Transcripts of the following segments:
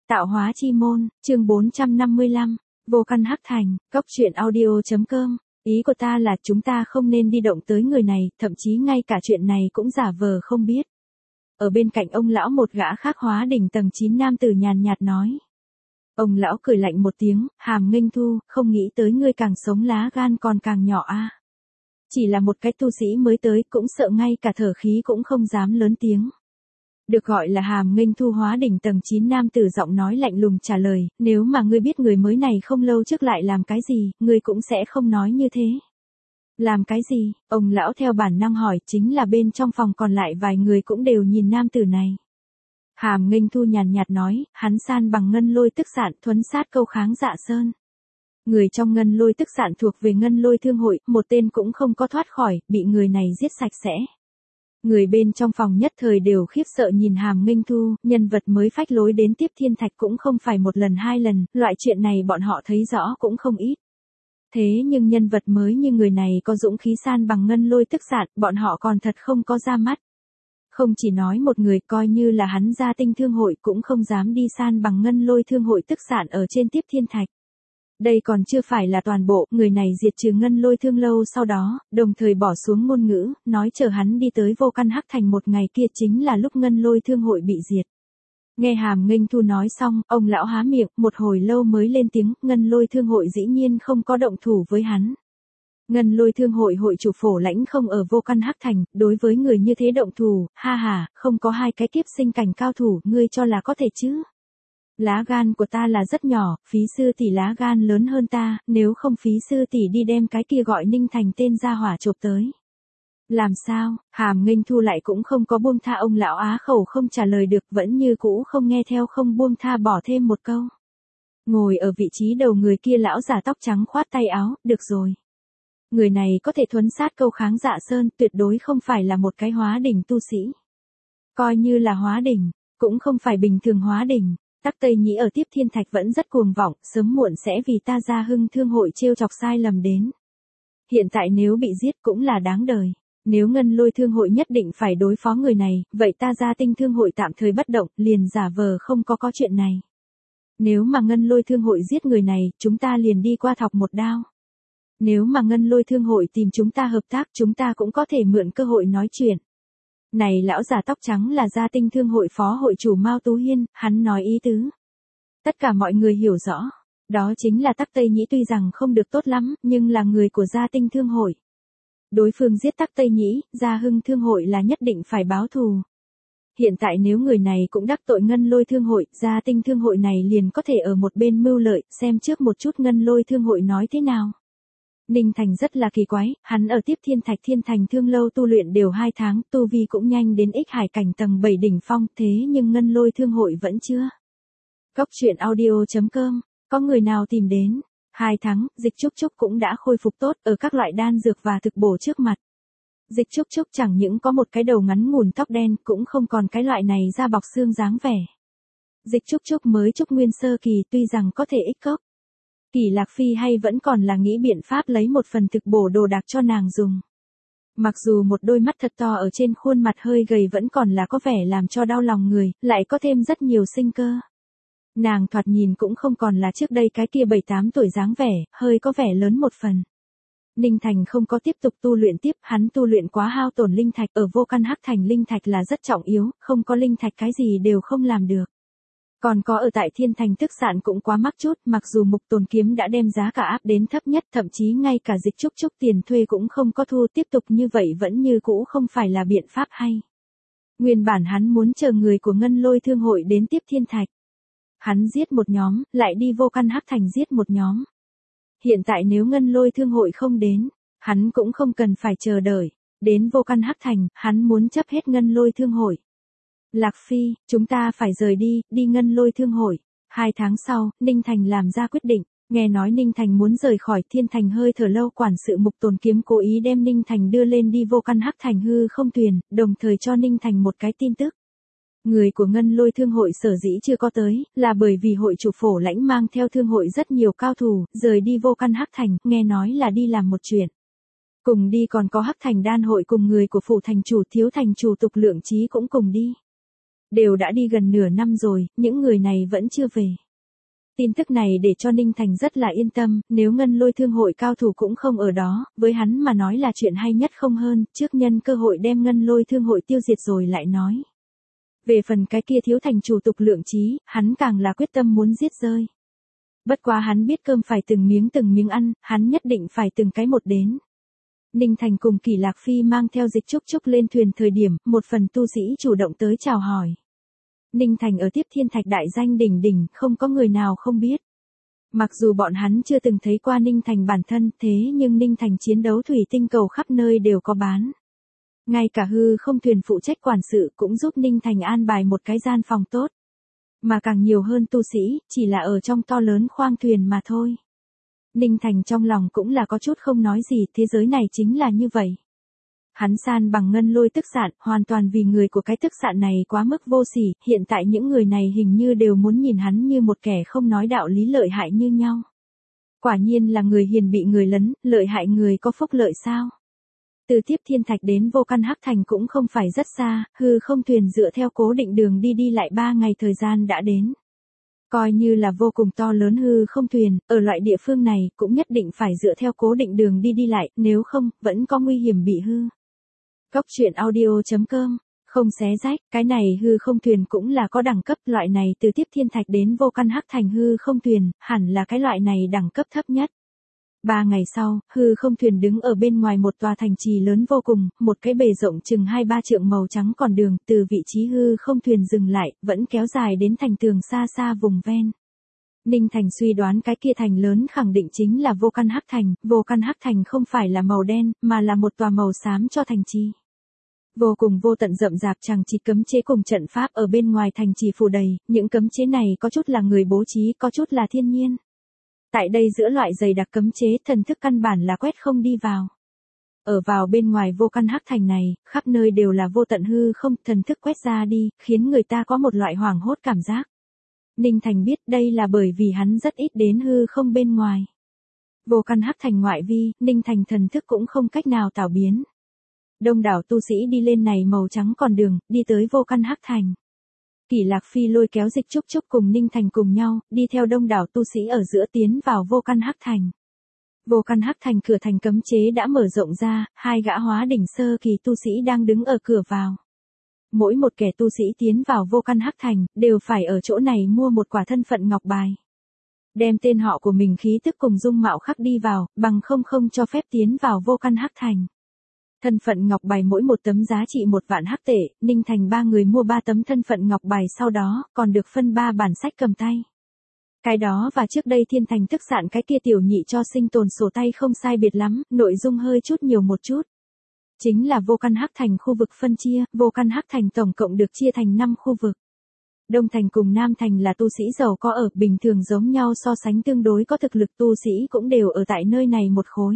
Tạo hóa chi môn, chương 455, vô căn hắc thành, cốc truyện audio.com. Ý của ta là chúng ta không nên đi động tới người này, thậm chí ngay cả chuyện này cũng giả vờ không biết. Ở bên cạnh ông lão một gã khác hóa đỉnh tầng 9 nam tử nhàn nhạt nói. Ông lão cười lạnh một tiếng, Hàm Nghênh Thu, không nghĩ tới ngươi càng sống lá gan còn càng nhỏ a. Chỉ là một cái tu sĩ mới tới cũng sợ ngay cả thở khí cũng không dám lớn tiếng. Được gọi là Hàm Nghênh Thu hóa đỉnh tầng 9 nam tử giọng nói lạnh lùng trả lời, nếu mà ngươi biết người mới này không lâu trước lại làm cái gì, ngươi cũng sẽ không nói như thế. Làm cái gì? Ông lão theo bản năng hỏi, chính là bên trong phòng còn lại vài người cũng đều nhìn nam tử này. Hàm Nghênh Thu nhàn nhạt nói, hắn san bằng ngân lôi tức sạn thuấn sát câu kháng dạ sơn. Người trong ngân lôi tức sạn thuộc về ngân lôi thương hội, một tên cũng không có thoát khỏi, bị người này giết sạch sẽ. Người bên trong phòng nhất thời đều khiếp sợ nhìn Hàm Nghênh Thu, nhân vật mới phách lối đến tiếp thiên thạch cũng không phải một lần hai lần, loại chuyện này bọn họ thấy rõ cũng không ít. Thế nhưng nhân vật mới như người này có dũng khí san bằng ngân lôi tức sạn, bọn họ còn thật không có ra mắt. Không chỉ nói một người, coi như là hắn gia tinh thương hội cũng không dám đi san bằng ngân lôi thương hội tức sạn ở trên tiếp thiên thạch. Đây còn chưa phải là toàn bộ, người này diệt trừ ngân lôi thương lâu sau đó, đồng thời bỏ xuống ngôn ngữ, nói chờ hắn đi tới vô căn hắc thành một ngày kia chính là lúc ngân lôi thương hội bị diệt. Nghe Hàm Nghênh Thu nói xong, ông lão há miệng, một hồi lâu mới lên tiếng, ngân lôi thương hội dĩ nhiên không có động thủ với hắn. Ngân lôi thương hội hội chủ Phổ Lãnh không ở vô căn hắc thành, đối với người như thế động thủ, ha ha, không có hai cái kiếp sinh cảnh cao thủ, ngươi cho là có thể chứ? Lá gan của ta là rất nhỏ, phí sư tỷ lá gan lớn hơn ta, nếu không phí sư tỷ đi đem cái kia gọi Ninh Thành tên ra hỏa chộp tới. Làm sao? Hàm Nghênh Thu lại cũng không có buông tha ông lão á khẩu không trả lời được, vẫn như cũ không nghe theo không buông tha bỏ thêm một câu. Ngồi ở vị trí đầu người kia lão già tóc trắng khoát tay áo, được rồi. Người này có thể thuấn sát câu kháng dạ sơn, tuyệt đối không phải là một cái hóa đỉnh tu sĩ. Coi như là hóa đỉnh, cũng không phải bình thường hóa đỉnh. Tắc Tây Nhĩ ở tiếp thiên thạch vẫn rất cuồng vọng, sớm muộn sẽ vì ta Gia Hưng thương hội trêu chọc sai lầm đến. Hiện tại nếu bị giết cũng là đáng đời. Nếu ngân lôi thương hội nhất định phải đối phó người này, vậy ta Gia Tinh thương hội tạm thời bất động, liền giả vờ không có chuyện này. Nếu mà ngân lôi thương hội giết người này, chúng ta liền đi qua thọc một đao. Nếu mà ngân lôi thương hội tìm chúng ta hợp tác, chúng ta cũng có thể mượn cơ hội nói chuyện. Này lão già tóc trắng là Gia Tinh thương hội phó hội chủ Mao Tú Hiên, hắn nói ý tứ. Tất cả mọi người hiểu rõ, đó chính là Tắc Tây Nhĩ tuy rằng không được tốt lắm, nhưng là người của Gia Tinh thương hội. Đối phương giết Tắc Tây Nhĩ, Gia Hưng thương hội là nhất định phải báo thù. Hiện tại nếu người này cũng đắc tội ngân lôi thương hội, Gia Tinh thương hội này liền có thể ở một bên mưu lợi, xem trước một chút ngân lôi thương hội nói thế nào. Ninh Thành rất là kỳ quái, hắn ở tiếp thiên thành thương lâu tu luyện đều 2 tháng, tu vi cũng nhanh đến ích hải cảnh tầng 7 đỉnh phong, thế nhưng ngân lôi thương hội vẫn chưa. Cốc truyện audio.com, có người nào tìm đến? 2 tháng, Dịch Trúc Trúc cũng đã khôi phục tốt ở các loại đan dược và thực bổ trước mặt. Dịch Trúc Trúc chẳng những có một cái đầu ngắn ngủn tóc đen, cũng không còn cái loại này da bọc xương dáng vẻ. Dịch Trúc Trúc mới trúc nguyên sơ kỳ tuy rằng có thể ích cốc. Kỳ Lạc Phi hay vẫn còn là nghĩ biện pháp lấy một phần thực bổ đồ đạc cho nàng dùng. Mặc dù một đôi mắt thật to ở trên khuôn mặt hơi gầy vẫn còn là có vẻ làm cho đau lòng người, lại có thêm rất nhiều sinh cơ. Nàng thoạt nhìn cũng không còn là trước đây cái kia 7-8 tuổi dáng vẻ, hơi có vẻ lớn một phần. Ninh Thành không có tiếp tục tu luyện tiếp, hắn tu luyện quá hao tổn linh thạch, ở vô căn hắc thành linh thạch là rất trọng yếu, không có linh thạch cái gì đều không làm được. Còn có ở tại thiên thành tức sạn cũng quá mắc chút, mặc dù mục tồn kiếm đã đem giá cả áp đến thấp nhất, thậm chí ngay cả Dịch Trúc Trúc tiền thuê cũng không có thu, tiếp tục như vậy vẫn như cũ không phải là biện pháp hay. Nguyên bản hắn muốn chờ người của ngân lôi thương hội đến tiếp thiên thạch. Hắn giết một nhóm, lại đi vô căn hắc thành giết một nhóm. Hiện tại nếu ngân lôi thương hội không đến, hắn cũng không cần phải chờ đợi. Đến vô căn hắc thành, hắn muốn chấp hết ngân lôi thương hội. Lạc Phi, chúng ta phải rời đi, đi ngân lôi thương hội. 2 tháng sau, Ninh Thành làm ra quyết định. Nghe nói Ninh Thành muốn rời khỏi thiên thành hơi thở lâu, quản sự mục tồn kiếm cố ý đem Ninh Thành đưa lên đi vô căn hắc thành hư không thuyền, đồng thời cho Ninh Thành một cái tin tức. Người của ngân lôi thương hội sở dĩ chưa có tới, là bởi vì hội chủ Phổ Lãnh mang theo thương hội rất nhiều cao thủ, rời đi vô căn hắc thành, nghe nói là đi làm một chuyện. Cùng đi còn có hắc thành đan hội cùng người của phủ thành chủ Thiếu thành chủ Tục Lượng Chí cũng cùng đi. Đều đã đi gần nửa năm rồi, những người này vẫn chưa về. Tin tức này để cho Ninh Thành rất là yên tâm, nếu Ngân Lôi Thương hội cao thủ cũng không ở đó, với hắn mà nói là chuyện hay nhất không hơn, trước nhân cơ hội đem Ngân Lôi Thương hội tiêu diệt rồi lại nói. Về phần cái kia thiếu thành chủ tục lượng trí, hắn càng là quyết tâm muốn giết rơi. Bất quá hắn biết cơm phải từng miếng ăn, hắn nhất định phải từng cái một đến. Ninh Thành cùng Kỷ Lạc Phi mang theo Dịch Trúc Trúc lên thuyền thời điểm, một phần tu sĩ chủ động tới chào hỏi. Ninh Thành ở Tiếp Thiên Thạch đại danh đỉnh đỉnh, không có người nào không biết. Mặc dù bọn hắn chưa từng thấy qua Ninh Thành bản thân, thế nhưng Ninh Thành chiến đấu thủy tinh cầu khắp nơi đều có bán. Ngay cả hư không thuyền phụ trách quản sự cũng giúp Ninh Thành an bài một cái gian phòng tốt. Mà càng nhiều hơn tu sĩ, chỉ là ở trong to lớn khoang thuyền mà thôi. Ninh Thành trong lòng cũng là có chút không nói gì, thế giới này chính là như vậy. Hắn san bằng Ngân Lôi tức sạn, hoàn toàn vì người của cái tức sạn này quá mức vô sỉ, hiện tại những người này hình như đều muốn nhìn hắn như một kẻ không nói đạo lý lợi hại như nhau. Quả nhiên là người hiền bị người lấn, lợi hại người có phúc lợi sao? Từ Tiếp Thiên Thạch đến Vô Căn Hắc Thành cũng không phải rất xa, hư không thuyền dựa theo cố định đường đi lại 3 ngày thời gian đã đến. Coi như là vô cùng to lớn hư không thuyền, ở loại địa phương này cũng nhất định phải dựa theo cố định đường đi lại, nếu không, vẫn có nguy hiểm bị hư. Cốc truyện audio.com, không xé rách, cái này hư không thuyền cũng là có đẳng cấp, loại này từ Tiếp Thiên Thạch đến Vô Căn Hắc Thành hư không thuyền, hẳn là cái loại này đẳng cấp thấp nhất. 3 ngày sau, hư không thuyền đứng ở bên ngoài một tòa thành trì lớn vô cùng, một cái bề rộng chừng 2-3 trượng màu trắng còn đường, từ vị trí hư không thuyền dừng lại, vẫn kéo dài đến thành tường xa xa vùng ven. Ninh Thành suy đoán cái kia thành lớn khẳng định chính là Vô Căn Hắc Thành, Vô Căn Hắc Thành không phải là màu đen, mà là một tòa màu xám cho thành trì. Vô cùng vô tận rậm rạp chằng chịt cấm chế cùng trận pháp ở bên ngoài thành trì phủ đầy, những cấm chế này có chút là người bố trí, có chút là thiên nhiên. Tại đây giữa loại dày đặc cấm chế, thần thức căn bản là quét không đi vào. Ở vào bên ngoài Vô Căn Hắc Thành này, khắp nơi đều là vô tận hư không, thần thức quét ra đi, khiến người ta có một loại hoảng hốt cảm giác. Ninh Thành biết đây là bởi vì hắn rất ít đến hư không bên ngoài. Vô Căn Hắc Thành ngoại vi, Ninh Thành thần thức cũng không cách nào tạo biến. Đông đảo tu sĩ đi lên này màu trắng còn đường, đi tới Vô Căn Hắc Thành. Kỷ Lạc Phi lôi kéo Dịch Trúc Trúc cùng Ninh Thành cùng nhau, đi theo đông đảo tu sĩ ở giữa tiến vào Vô Căn Hắc Thành. Vô Căn Hắc Thành cửa thành cấm chế đã mở rộng ra, 2 gã hóa đỉnh sơ kỳ tu sĩ đang đứng ở cửa vào. Mỗi một kẻ tu sĩ tiến vào Vô Căn Hắc Thành, đều phải ở chỗ này mua một quả thân phận ngọc bài. Đem tên họ của mình khí tức cùng dung mạo khắc đi vào, bằng không cho phép tiến vào Vô Căn Hắc Thành. Thân phận ngọc bài mỗi một tấm giá trị 1 vạn hắc tệ, Ninh Thành 3 người mua 3 tấm thân phận ngọc bài, sau đó còn được phân 3 bản sách cầm tay. Cái đó và trước đây Thiên Thành tức sạn cái kia tiểu nhị cho sinh tồn sổ tay không sai biệt lắm, nội dung hơi chút nhiều một chút. Chính là Vô Căn Hắc Thành khu vực phân chia, Vô Căn Hắc Thành tổng cộng được chia thành 5 khu vực. Đông Thành cùng Nam Thành là tu sĩ giàu có ở, bình thường giống nhau so sánh tương đối có thực lực tu sĩ cũng đều ở tại nơi này một khối.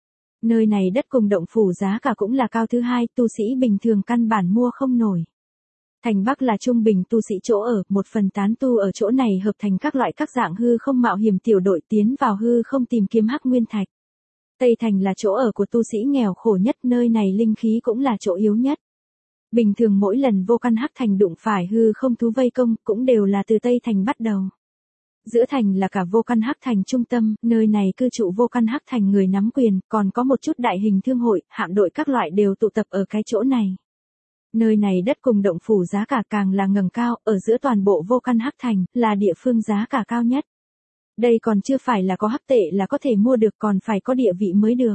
Nơi này đất cùng động phủ giá cả cũng là cao thứ hai, tu sĩ bình thường căn bản mua không nổi. Thành Bắc là trung bình tu sĩ chỗ ở, 1 phần tán tu ở chỗ này hợp thành các loại các dạng hư không mạo hiểm tiểu đội tiến vào hư không tìm kiếm hắc nguyên thạch. Tây Thành là chỗ ở của tu sĩ nghèo khổ nhất, nơi này linh khí cũng là chỗ yếu nhất. Bình thường mỗi lần Vô Căn Hắc Thành đụng phải hư không thú vây công, cũng đều là từ Tây Thành bắt đầu. Giữa thành là cả Vô Căn Hắc Thành trung tâm, nơi này cư trụ Vô Căn Hắc Thành người nắm quyền, còn có một chút đại hình thương hội, hạm đội các loại đều tụ tập ở cái chỗ này. Nơi này đất cùng động phủ giá cả càng là ngẩng cao, ở giữa toàn bộ Vô Căn Hắc Thành, là địa phương giá cả cao nhất. Đây còn chưa phải là có hắc tệ là có thể mua được, còn phải có địa vị mới được.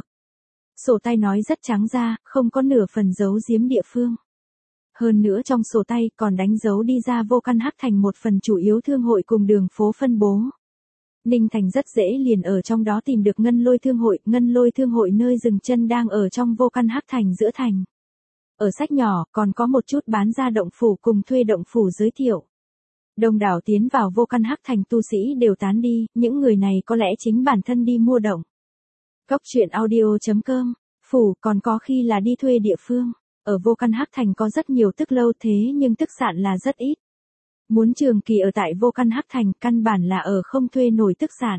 Sổ tay nói rất trắng ra, không có nửa phần giấu giếm địa phương. Hơn nữa trong sổ tay còn đánh dấu đi ra Vô Căn Hắc Thành một phần chủ yếu thương hội cùng đường phố phân bố. Ninh Thành rất dễ liền ở trong đó tìm được Ngân Lôi Thương hội nơi dừng chân đang ở trong Vô Căn Hắc Thành giữa thành. Ở sách nhỏ còn có một chút bán ra động phủ cùng thuê động phủ giới thiệu. Đông đảo tiến vào Vô Căn Hắc Thành tu sĩ đều tán đi, những người này có lẽ chính bản thân đi mua động. Cốc truyện audio.com, phủ còn có khi là đi thuê địa phương. Ở Vô Căn Hắc Thành có rất nhiều tức lâu, thế nhưng tức sạn là rất ít. Muốn trường kỳ ở tại Vô Căn Hắc Thành căn bản là ở không thuê nổi tức sạn.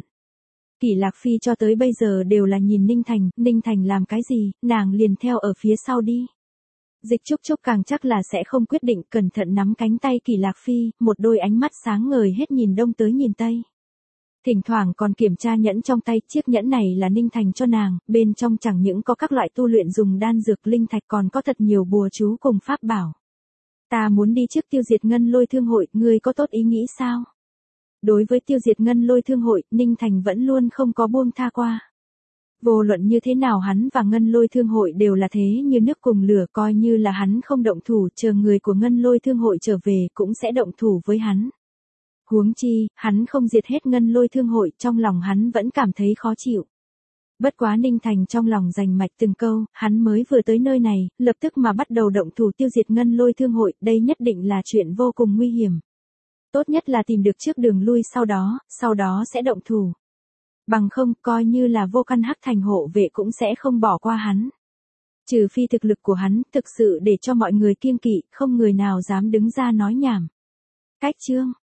Kỷ Lạc Phi cho tới bây giờ đều là nhìn Ninh Thành làm cái gì, nàng liền theo ở phía sau đi. Dịch Trúc Trúc càng chắc là sẽ không quyết định, cẩn thận nắm cánh tay Kỳ Lạc Phi, một đôi ánh mắt sáng ngời hết nhìn đông tới nhìn tây. Thỉnh thoảng còn kiểm tra nhẫn trong tay, chiếc nhẫn này là Ninh Thành cho nàng, bên trong chẳng những có các loại tu luyện dùng đan dược linh thạch còn có thật nhiều bùa chú cùng pháp bảo. Ta muốn đi trước tiêu diệt Ngân Lôi Thương hội, ngươi có tốt ý nghĩ sao? Đối với tiêu diệt Ngân Lôi Thương hội, Ninh Thành vẫn luôn không có buông tha qua. Vô luận như thế nào hắn và Ngân Lôi Thương hội đều là thế như nước cùng lửa, coi như là hắn không động thủ, chờ người của Ngân Lôi Thương hội trở về cũng sẽ động thủ với hắn. Huống chi, hắn không diệt hết Ngân Lôi Thương hội, trong lòng hắn vẫn cảm thấy khó chịu. Bất quá Ninh Thành trong lòng rành mạch từng câu, hắn mới vừa tới nơi này, lập tức mà bắt đầu động thủ tiêu diệt Ngân Lôi Thương hội, đây nhất định là chuyện vô cùng nguy hiểm. Tốt nhất là tìm được trước đường lui sau đó sẽ động thủ. Bằng không, coi như là Vô Căn Hắc Thành hộ vệ cũng sẽ không bỏ qua hắn. Trừ phi thực lực của hắn thực sự để cho mọi người kiêng kỵ, không người nào dám đứng ra nói nhảm. Cách chương